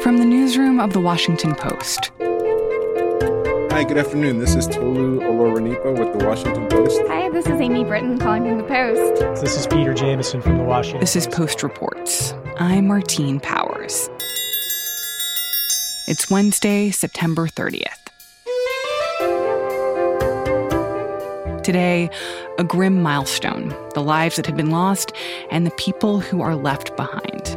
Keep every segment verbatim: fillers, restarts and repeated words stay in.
From the newsroom of The Washington Post. Hi, good afternoon. This is Tolu Olorunipa with The Washington Post. Hi, this is Amy Britton calling from The Post. This is Peter Jamison from The Washington This Post. is Post Reports. I'm Martine Powers. It's Wednesday, September thirtieth. Today, a grim milestone, the lives that have been lost and the people who are left behind.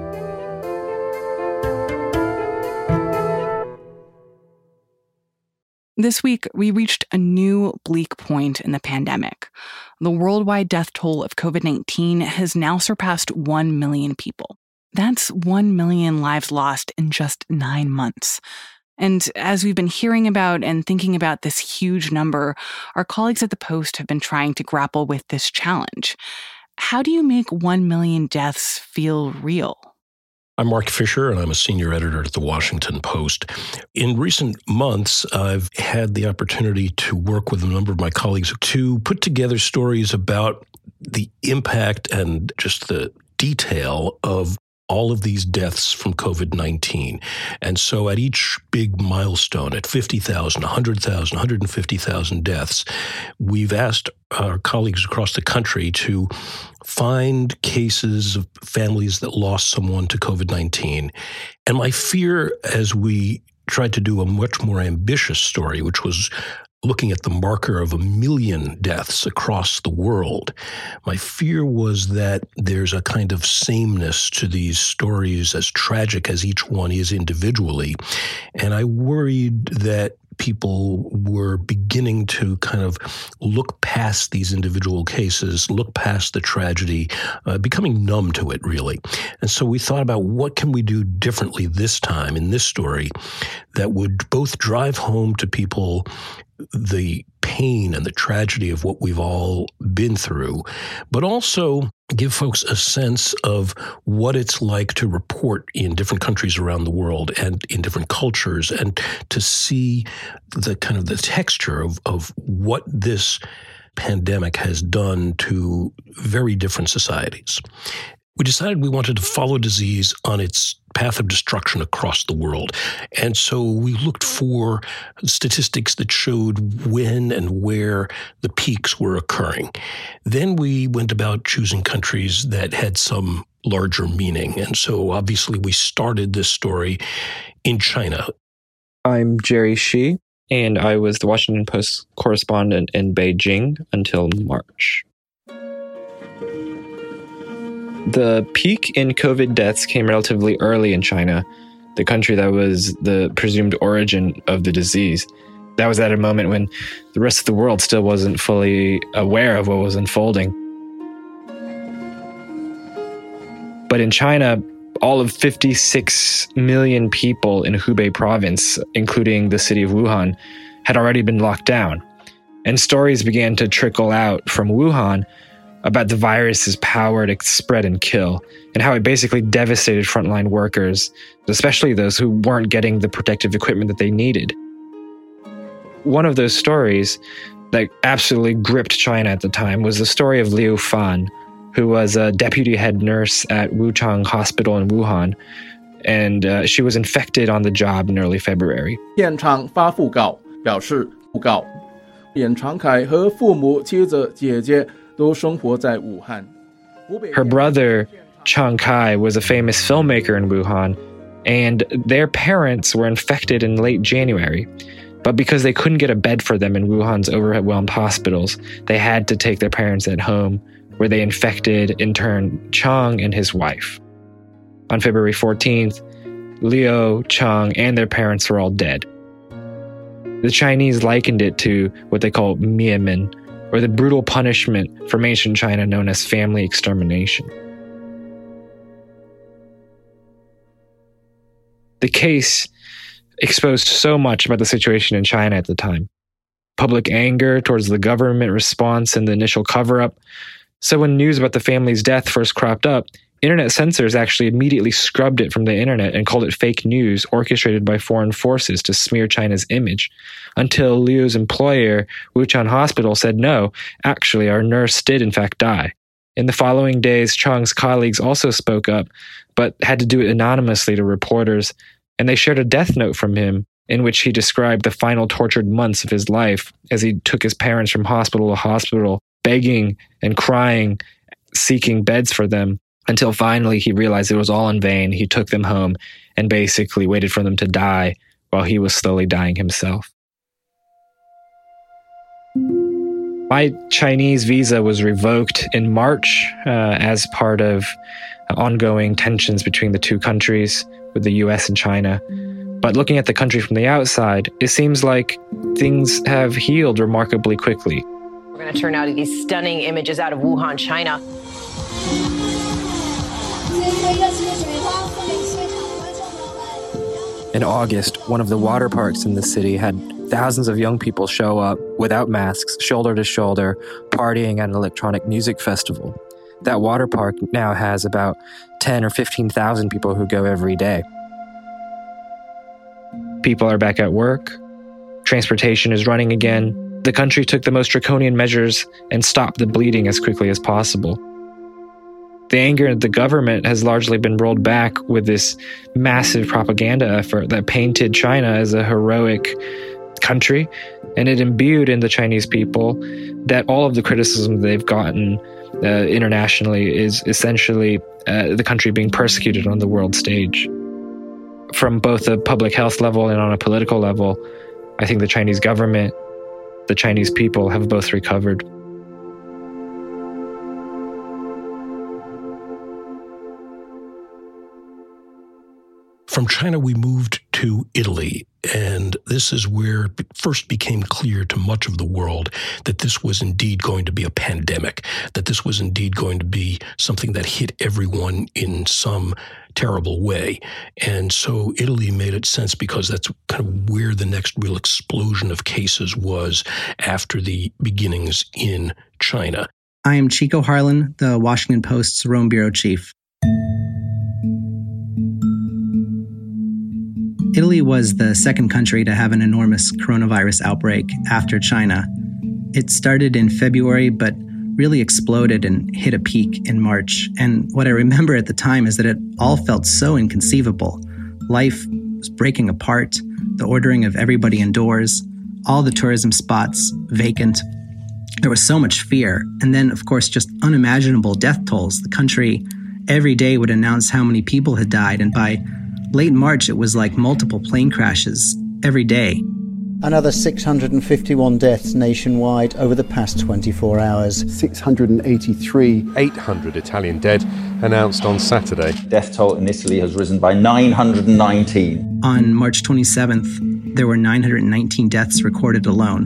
This week, we reached a new bleak point in the pandemic. The worldwide death toll of covid nineteen has now surpassed one million people. That's one million lives lost in just nine months. And as we've been hearing about and thinking about this huge number, our colleagues at the Post have been trying to grapple with this challenge. How do you make one million deaths feel real? I'm Mark Fisher, and I'm a senior editor at The Washington Post. In recent months, I've had the opportunity to work with a number of my colleagues to put together stories about the impact and just the detail of all of these deaths from covid nineteen. And so at each big milestone, at fifty thousand, one hundred thousand, one hundred fifty thousand deaths, we've asked our colleagues across the country to find cases of families that lost someone to covid nineteen. And my fear as we tried to do a much more ambitious story, which was looking at the marker of a million deaths across the world, my fear was that there's a kind of sameness to these stories, as tragic as each one is individually. And I worried that people were beginning to kind of look past these individual cases, look past the tragedy, uh, becoming numb to it, really. And so we thought about what can we do differently this time in this story that would both drive home to people the pain and the tragedy of what we've all been through, but also give folks a sense of what it's like to report in different countries around the world and in different cultures, and to see the kind of the texture of, of what this pandemic has done to very different societies. We decided we wanted to follow disease on its path of destruction across the world. And so we looked for statistics that showed when and where the peaks were occurring. Then we went about choosing countries that had some larger meaning. And so obviously we started this story in China. I'm Jerry Shi, and I was the Washington Post correspondent in Beijing until March. The peak in COVID deaths came relatively early in China, the country that was the presumed origin of the disease. That was at a moment when the rest of the world still wasn't fully aware of what was unfolding. But in China, all of fifty-six million people in Hubei province, including the city of Wuhan, had already been locked down. And stories began to trickle out from Wuhan about the virus's power to spread and kill, and how it basically devastated frontline workers, especially those who weren't getting the protective equipment that they needed. One of those stories that absolutely gripped China at the time was the story of Liu Fan, who was a deputy head nurse at Wuchang Hospital in Wuhan, and uh, she was infected on the job in early February. 现场发讣告表示讣告卞长凯和父母妻子姐姐 Her brother, Chang Kai, was a famous filmmaker in Wuhan, and their parents were infected in late January. But because they couldn't get a bed for them in Wuhan's overwhelmed hospitals, they had to take their parents at home, where they infected, in turn, Chang and his wife. On February fourteenth, Liu, Chang, and their parents were all dead. The Chinese likened it to what they call mianmen, or the brutal punishment from ancient China known as family extermination. The case exposed so much about the situation in China at the time. Public anger towards the government response and the initial cover-up. So when news about the family's death first cropped up, internet censors actually immediately scrubbed it from the internet and called it fake news orchestrated by foreign forces to smear China's image, until Liu's employer, Wuchang Hospital, said no, actually our nurse did in fact die. In the following days, Chang's colleagues also spoke up, but had to do it anonymously to reporters, and they shared a death note from him in which he described the final tortured months of his life as he took his parents from hospital to hospital, begging and crying, seeking beds for them, until finally he realized it was all in vain. He took them home and basically waited for them to die while he was slowly dying himself. My Chinese visa was revoked in March uh, as part of ongoing tensions between the two countries with the U S and China. But looking at the country from the outside, it seems like things have healed remarkably quickly. We're going to turn now to these stunning images out of Wuhan, China. In August, one of the water parks in the city had thousands of young people show up without masks, shoulder to shoulder, partying at an electronic music festival. That water park now has about ten or fifteen thousand people who go every day. People are back at work. Transportation is running again. The country took the most draconian measures and stopped the bleeding as quickly as possible. The anger at the government has largely been rolled back with this massive propaganda effort that painted China as a heroic country, and it imbued in the Chinese people that all of the criticism they've gotten uh, internationally is essentially uh, the country being persecuted on the world stage. From both a public health level and on a political level, I think the Chinese government, the Chinese people have both recovered. From China, we moved to Italy, and this is where it first became clear to much of the world that this was indeed going to be a pandemic, that this was indeed going to be something that hit everyone in some terrible way. And so Italy made it sense because that's kind of where the next real explosion of cases was after the beginnings in China. I am Chico Harlan, the Washington Post's Rome bureau chief. Italy was the second country to have an enormous coronavirus outbreak after China. It started in February, but really exploded and hit a peak in March. And what I remember at the time is that it all felt so inconceivable. Life was breaking apart, the ordering of everybody indoors, all the tourism spots vacant. There was so much fear. And then, of course, just unimaginable death tolls. The country every day would announce how many people had died, and by late March, it was like multiple plane crashes every day. Another six hundred fifty-one deaths nationwide over the past twenty-four hours. six hundred eighty-three, eight hundred Italian dead, announced on Saturday. Death toll in Italy has risen by nine hundred nineteen. On March twenty-seventh, there were nine hundred nineteen deaths recorded alone.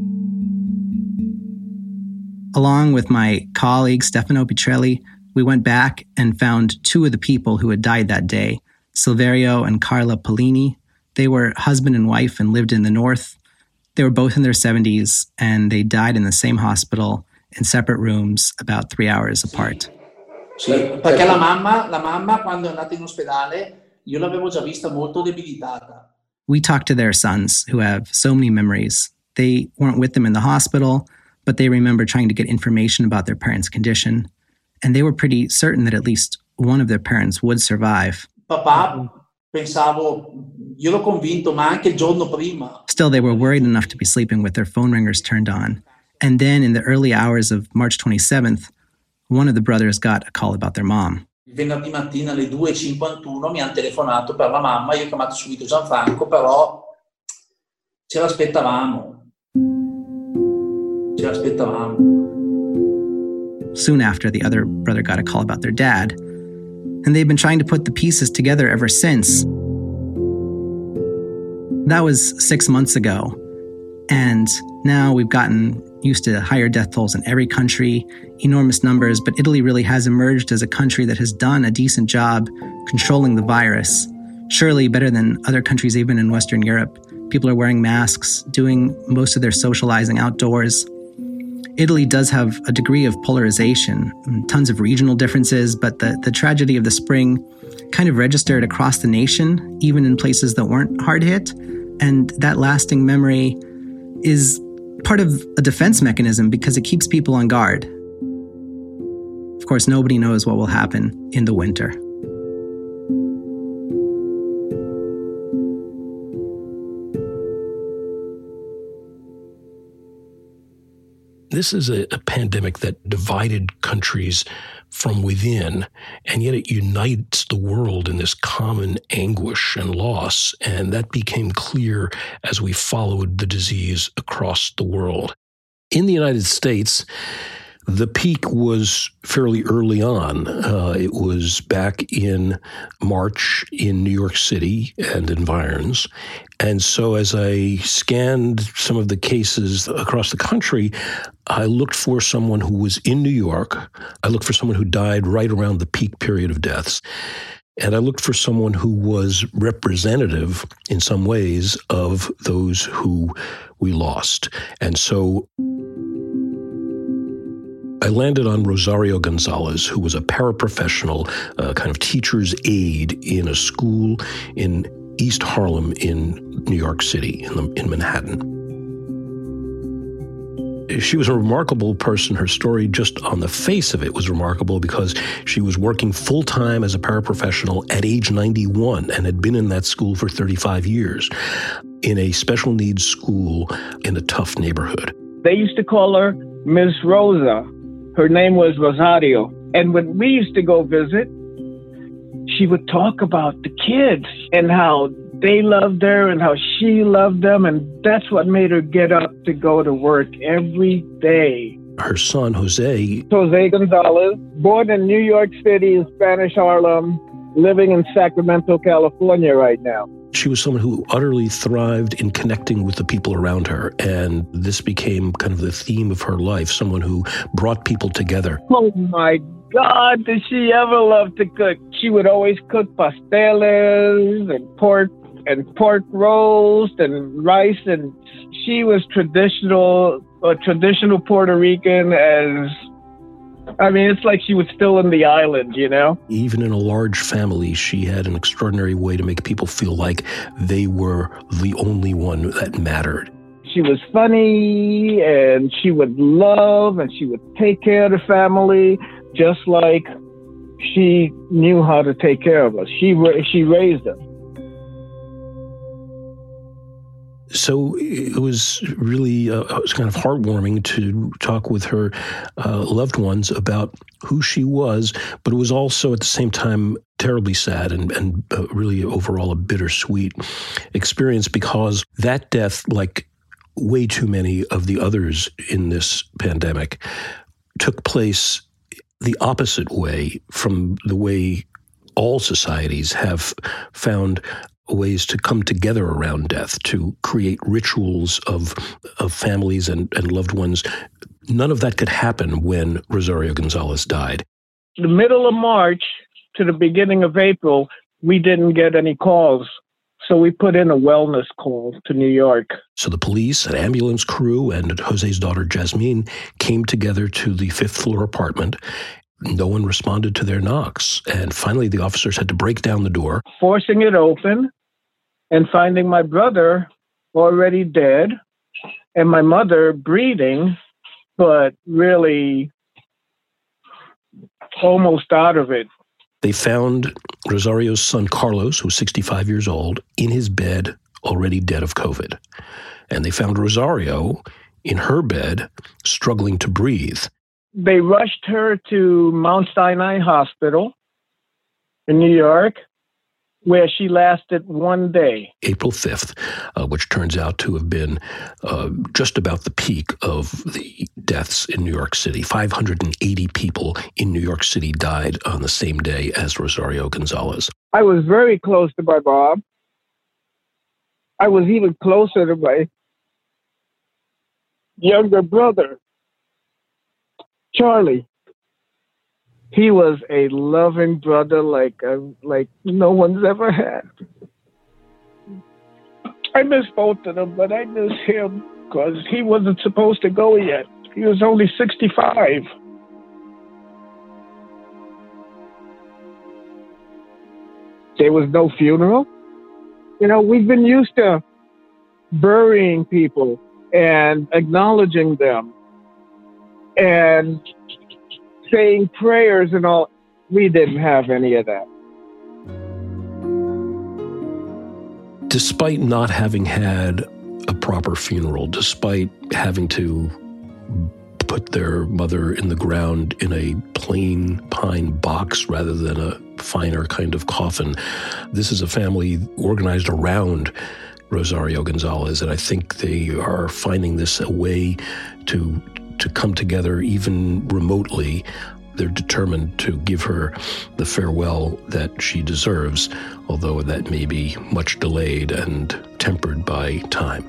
Along with my colleague, Stefano Pitrelli, we went back and found two of the people who had died that day, Silverio and Carla Polini. They were husband and wife and lived in the north. They were both in their seventies, and they died in the same hospital in separate rooms about three hours apart. Sì, perché la mamma, la mamma quando è andata in ospedale, io l'avevo già vista molto debilitata. We talked to their sons, who have so many memories. They weren't with them in the hospital, but they remember trying to get information about their parents' condition, and they were pretty certain that at least one of their parents would survive. Papà, pensavo, io l'ho convinto, ma anche il giorno prima. Still, they were worried enough to be sleeping with their phone ringers turned on. And then in the early hours of March twenty-seventh, one of the brothers got a call about their mom. Il venerdì mattina alle due e cinquantuno mi hanno telefonato per la mamma, io ho chiamato subito Gianfranco, però ce l'aspettavamo. Ce l'aspettavamo. Soon after, the other brother got a call about their dad, and they've been trying to put the pieces together ever since. That was six months ago, and now we've gotten used to higher death tolls in every country, enormous numbers, but Italy really has emerged as a country that has done a decent job controlling the virus, surely better than other countries even in Western Europe. People are wearing masks, doing most of their socializing outdoors. Italy does have a degree of polarization, tons of regional differences, but the, the tragedy of the spring kind of registered across the nation, even in places that weren't hard hit. And that lasting memory is part of a defense mechanism because it keeps people on guard. Of course, nobody knows what will happen in the winter. This is a, a pandemic that divided countries from within, and yet it unites the world in this common anguish and loss. And that became clear as we followed the disease across the world. In the United States, the peak was fairly early on. Uh, it was back in March in New York City and environs. And so as I scanned some of the cases across the country, I looked for someone who was in New York. I looked for someone who died right around the peak period of deaths. And I looked for someone who was representative in some ways of those who we lost. And so I landed on Rosario Gonzalez, who was a paraprofessional, uh, kind of teacher's aide in a school in East Harlem in New York City, in, the, in Manhattan. She was a remarkable person. Her story, just on the face of it, was remarkable because she was working full-time as a paraprofessional at age ninety-one and had been in that school for thirty-five years in a special needs school in a tough neighborhood. They used to call her Miss Rosa. Her name was Rosario. And when we used to go visit, she would talk about the kids and how they loved her and how she loved them. And that's what made her get up to go to work every day. Her son, Jose. Jose Gonzalez, born in New York City in Spanish Harlem, living in Sacramento, California right now. She was someone who utterly thrived in connecting with the people around her, and this became kind of the theme of her life, someone who brought people together. Oh my God, did she ever love to cook? She would always cook pasteles and pork and pork roast and rice, and she was traditional, a traditional Puerto Rican as... I mean, it's like she was still in the island, you know? Even in a large family, she had an extraordinary way to make people feel like they were the only one that mattered. She was funny, and she would love, and she would take care of the family, just like she knew how to take care of us. She, she raised us. So it was really uh, it was kind of heartwarming to talk with her uh, loved ones about who she was, but it was also at the same time terribly sad and, and uh, really overall a bittersweet experience, because that death, like way too many of the others in this pandemic, took place the opposite way from the way all societies have found ways to come together around death, to create rituals of of families and, and loved ones. None of that could happen when Rosario Gonzalez died. The middle of March to the beginning of April, we didn't get any calls. So we put in a wellness call to New York. So the police, an ambulance crew, and Jose's daughter, Jasmine, came together to the fifth floor apartment. No one responded to their knocks. And finally, the officers had to break down the door. Forcing it open and finding my brother already dead and my mother breathing, but really almost out of it. They found Rosario's son, Carlos, who was sixty-five years old, in his bed, already dead of COVID. And they found Rosario in her bed, struggling to breathe. They rushed her to Mount Sinai Hospital in New York, where she lasted one day. April fifth, uh, which turns out to have been uh, just about the peak of the deaths in New York City. five hundred eighty people in New York City died on the same day as Rosario Gonzalez. I was very close to my mom. I was even closer to my younger brother, Charlie. He was a loving brother like uh, like no one's ever had. I miss both of them, but I miss him because he wasn't supposed to go yet. He was only sixty-five. There was no funeral. You know, we've been used to burying people and acknowledging them and saying prayers and all. We didn't have any of that. Despite not having had a proper funeral, despite having to put their mother in the ground in a plain pine box rather than a finer kind of coffin. This is a family organized around Rosario Gonzalez, and I think they are finding this a way to to come together even remotely. They're determined to give her the farewell that she deserves, although that may be much delayed and tempered by time.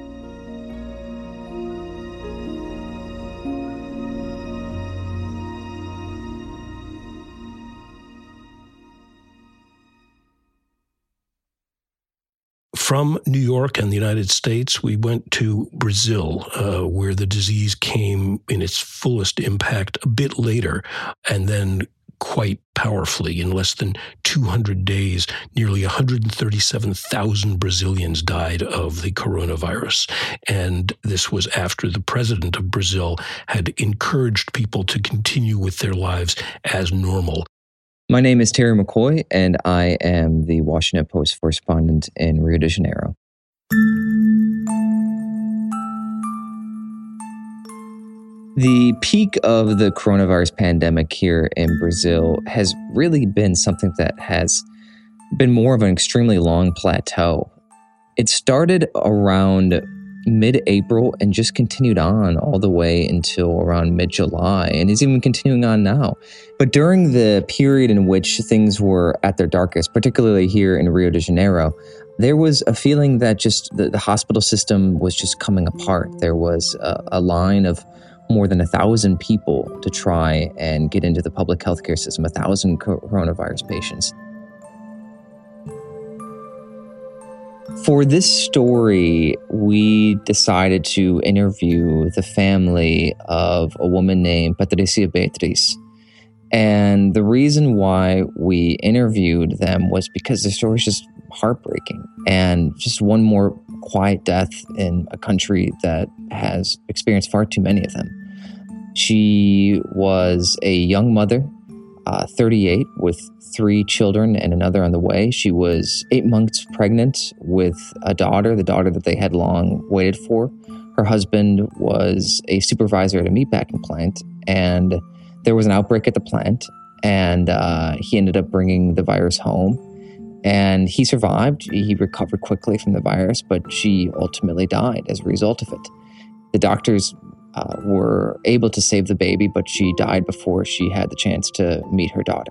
From New York and the United States, we went to Brazil, uh, where the disease came in its fullest impact a bit later, and then quite powerfully. In less than two hundred days, nearly one hundred thirty-seven thousand Brazilians died of the coronavirus. And this was after the president of Brazil had encouraged people to continue with their lives as normal. My name is Terry McCoy, and I am the Washington Post correspondent in Rio de Janeiro. The peak of the coronavirus pandemic here in Brazil has really been something that has been more of an extremely long plateau. It started around mid-April and just continued on all the way until around mid-July, and is even continuing on now. But during the period in which things were at their darkest, particularly here in Rio de Janeiro, there was a feeling that just the, the hospital system was just coming apart. There was a, a line of more than a thousand people to try and get into the public healthcare system, a thousand coronavirus patients. For this story, we decided to interview the family of a woman named Patricia Beatriz. And the reason why we interviewed them was because the story is just heartbreaking, and just one more quiet death in a country that has experienced far too many of them. She was a young mother, uh, thirty-eight, with three children and another on the way. She was eight months pregnant with a daughter, the daughter that they had long waited for. Her husband was a supervisor at a meatpacking plant, and there was an outbreak at the plant, and uh, he ended up bringing the virus home. And he survived. He recovered quickly from the virus, but she ultimately died as a result of it. The doctors uh, were able to save the baby, but she died before she had the chance to meet her daughter.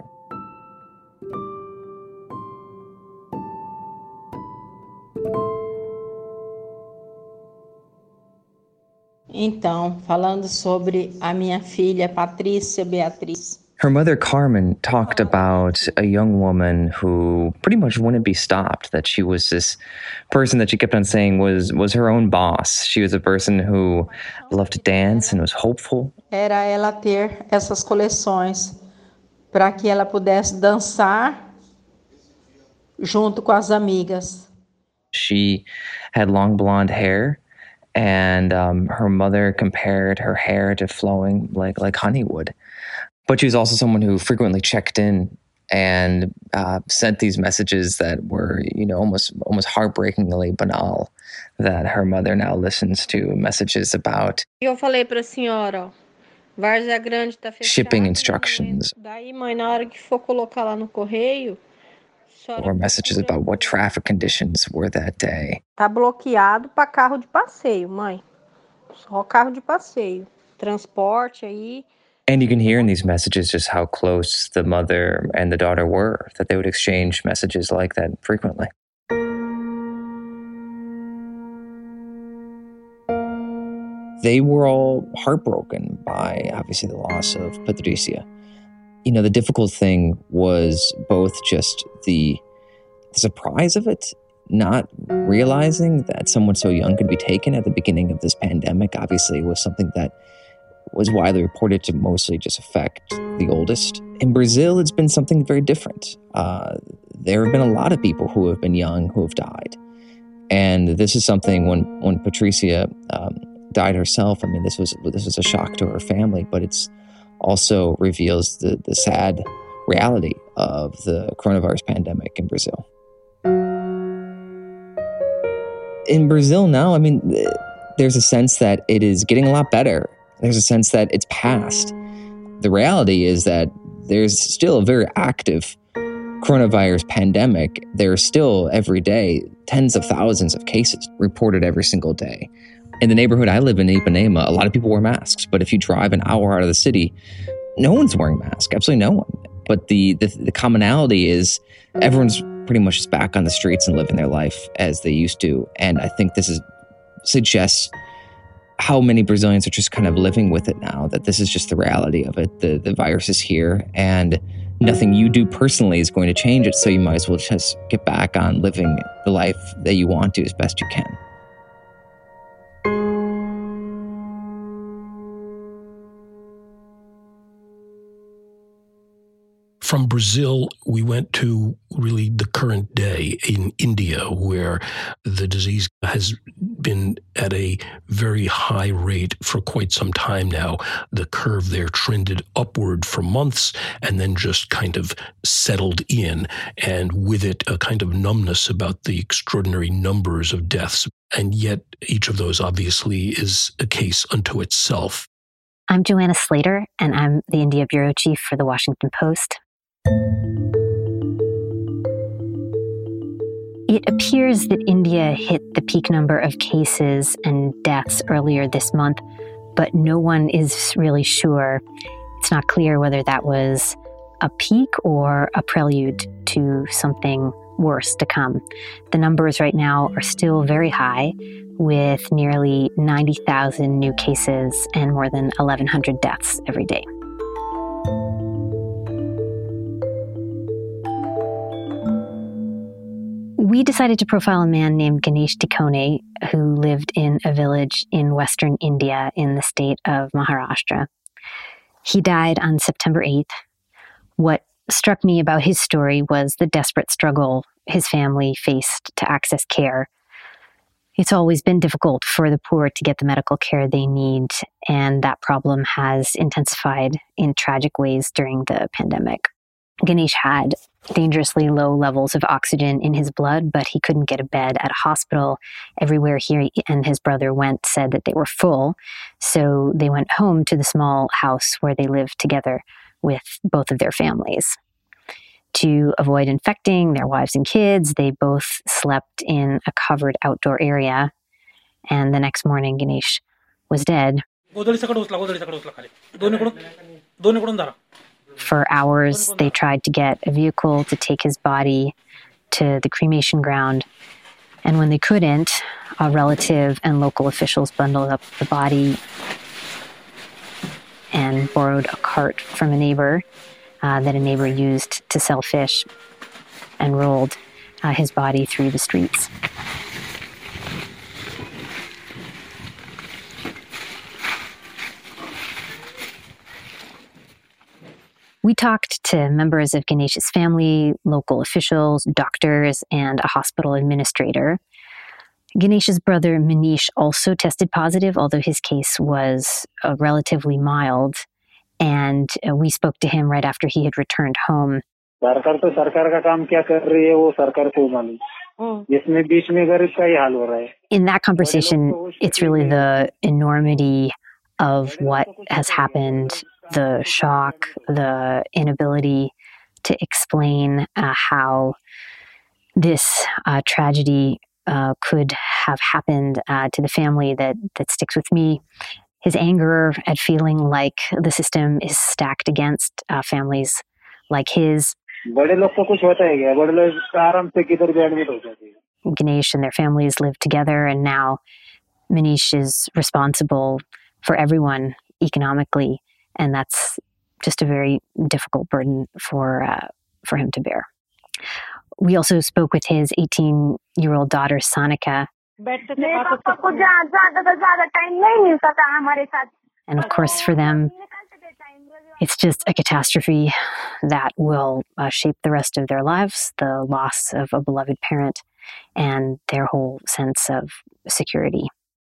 Então, falando sobre a minha filha Patrícia Beatriz. Her mother, Carmen, talked about a young woman who pretty much wouldn't be stopped, that she was this person that she kept on saying was, was her own boss. She was a person who loved to dance and was hopeful. Era ela ter essas coleções para que ela pudesse dançar junto com as amigas. She had long blonde hair, and um, her mother compared her hair to flowing like, like honey would. But she was also someone who frequently checked in and uh, sent these messages that were, you know, almost almost heartbreakingly banal, that her mother now listens to messages about Eu falei para a senhora, ó, Várzea Grande tá fechada. Shipping instructions. Daí, mãe, na hora que for colocar lá no correio, or messages about what traffic conditions were that day. Tá bloqueado para carro de passeio, mãe. Só carro de passeio. Transporte aí. And you can hear in these messages just how close the mother and the daughter were, that they would exchange messages like that frequently. They were all heartbroken by, obviously, the loss of Patricia. You know, the difficult thing was both just the, the surprise of it, not realizing that someone so young could be taken at the beginning of this pandemic. Obviously, it was something that was widely reported to mostly just affect the oldest. In Brazil, it's been something very different. Uh, there have been a lot of people who have been young who have died. And this is something when, when Patricia um, died herself, I mean, this was this was a shock to her family, but it's also reveals the, the sad reality of the coronavirus pandemic in Brazil. In Brazil now, I mean, there's a sense that it is getting a lot better. There's a sense that it's past. The reality is that there's still a very active coronavirus pandemic. There are still every day tens of thousands of cases reported every single day. In the neighborhood I live in, Ipanema, a lot of people wear masks. But if you drive an hour out of the city, no one's wearing masks. Absolutely no one. But the, the, the commonality is everyone's pretty much just back on the streets and living their life as they used to. And I think this is suggests how many Brazilians are just kind of living with it now, that this is just the reality of it. The, the virus is here and nothing you do personally is going to change it. So you might as well just get back on living the life that you want to as best you can. From Brazil, we went to really the current day in India, where the disease has been at a very high rate for quite some time now. The curve there trended upward for months and then just kind of settled in, and with it a kind of numbness about the extraordinary numbers of deaths. And yet each of those obviously is a case unto itself. I'm Joanna Slater, and I'm the India Bureau Chief for The Washington Post. It appears that India hit the peak number of cases and deaths earlier this month, but no one is really sure. It's not clear whether that was a peak or a prelude to something worse to come. The numbers right now are still very high, with nearly ninety thousand new cases and more than eleven hundred deaths every day. We decided to profile a man named Ganesh Tikhone, who lived in a village in western India in the state of Maharashtra. He died on September eighth. What struck me about his story was the desperate struggle his family faced to access care. It's always been difficult for the poor to get the medical care they need, and that problem has intensified in tragic ways during the pandemic. Ganesh had dangerously low levels of oxygen in his blood, but he couldn't get a bed at a hospital. Everywhere he and his brother went said that they were full, so they went home to the small house where they lived together with both of their families. To avoid infecting their wives and kids, they both slept in a covered outdoor area, and the next morning Ganesh was dead. For hours, they tried to get a vehicle to take his body to the cremation ground. And when they couldn't, a relative and local officials bundled up the body and borrowed a cart from a neighbor uh, that a neighbor used to sell fish and rolled uh, his body through the streets. We talked to members of Ganesh's family, local officials, doctors, and a hospital administrator. Ganesh's brother, Manish, also tested positive, although his case was uh, relatively mild. And uh, we spoke to him right after he had returned home. In that conversation, it's really the enormity of what has happened, the shock, the inability to explain uh, how this uh, tragedy uh, could have happened uh, to the family that that sticks with me. His anger at feeling like the system is stacked against uh, families like his. Ganesh and their families live together, and now Manish is responsible for everyone economically, and that's just a very difficult burden for uh, for him to bear. We also spoke with his eighteen-year-old daughter, Sonika. And of course, for them, it's just a catastrophe that will uh, shape the rest of their lives, the loss of a beloved parent, and their whole sense of security.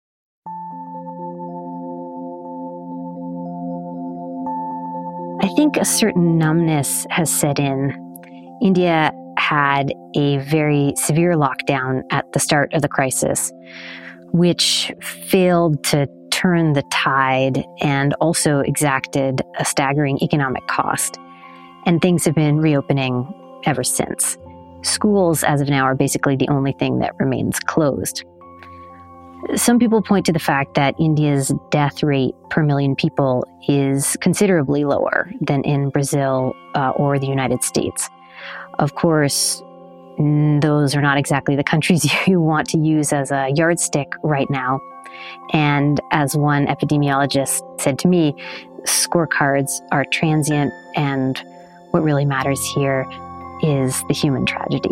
I think a certain numbness has set in. India had a very severe lockdown at the start of the crisis, which failed to turned the tide and also exacted a staggering economic cost. And things have been reopening ever since. Schools, as of now, are basically the only thing that remains closed. Some people point to the fact that India's death rate per million people is considerably lower than in Brazil uh, or the United States. Of course, those are not exactly the countries you want to use as a yardstick right now. And as one epidemiologist said to me, scorecards are transient, and what really matters here is the human tragedy.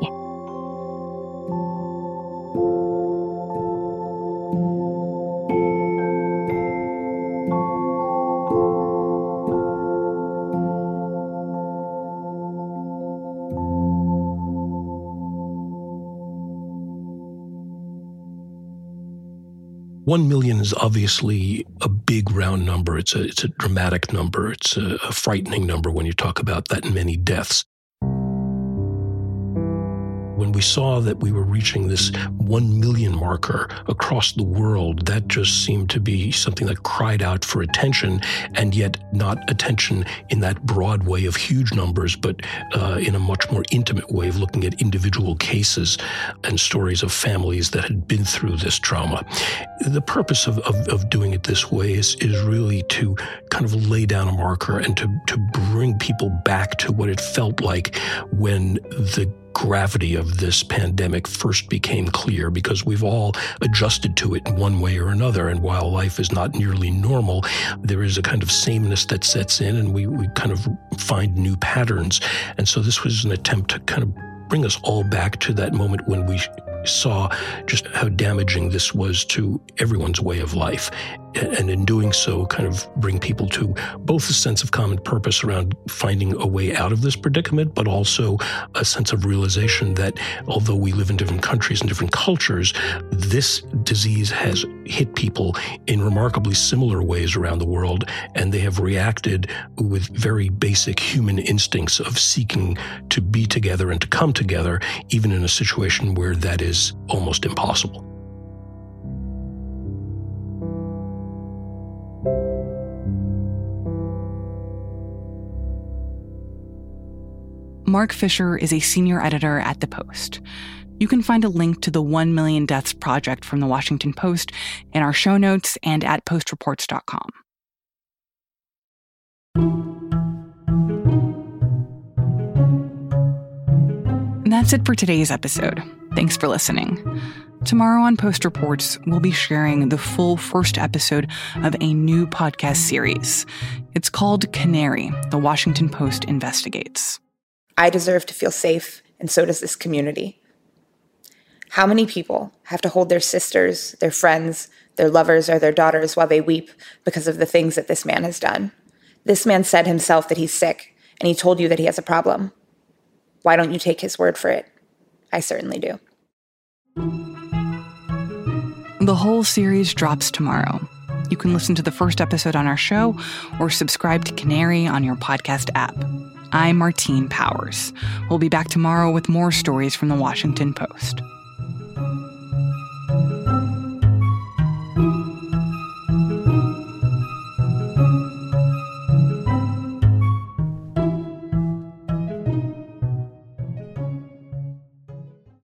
One million is obviously a big round number. It's a, it's a dramatic number. It's a, a frightening number when you talk about that many deaths. When we saw that we were reaching this one million marker across the world, that just seemed to be something that cried out for attention, and yet not attention in that broad way of huge numbers, but uh, in a much more intimate way of looking at individual cases and stories of families that had been through this trauma. The purpose of, of, of doing it this way is, is really to kind of lay down a marker and to, to bring people back to what it felt like when the gravity of this pandemic first became clear, because we've all adjusted to it in one way or another. And while life is not nearly normal, there is a kind of sameness that sets in, and we, we kind of find new patterns. And so this was an attempt to kind of bring us all back to that moment when we saw just how damaging this was to everyone's way of life. And in doing so, kind of bring people to both a sense of common purpose around finding a way out of this predicament, but also a sense of realization that although we live in different countries and different cultures, this disease has hit people in remarkably similar ways around the world, and they have reacted with very basic human instincts of seeking to be together and to come together, even in a situation where that is almost impossible. Mark Fisher is a senior editor at The Post. You can find a link to the one million Deaths Project from The Washington Post in our show notes and at post reports dot com. And that's it for today's episode. Thanks for listening. Tomorrow on Post Reports, we'll be sharing the full first episode of a new podcast series. It's called Canary, The Washington Post Investigates. I deserve to feel safe, and so does this community. How many people have to hold their sisters, their friends, their lovers, or their daughters while they weep because of the things that this man has done? This man said himself that he's sick, and he told you that he has a problem. Why don't you take his word for it? I certainly do. The whole series drops tomorrow. You can listen to the first episode on our show or subscribe to Canary on your podcast app. I'm Martine Powers. We'll be back tomorrow with more stories from The Washington Post.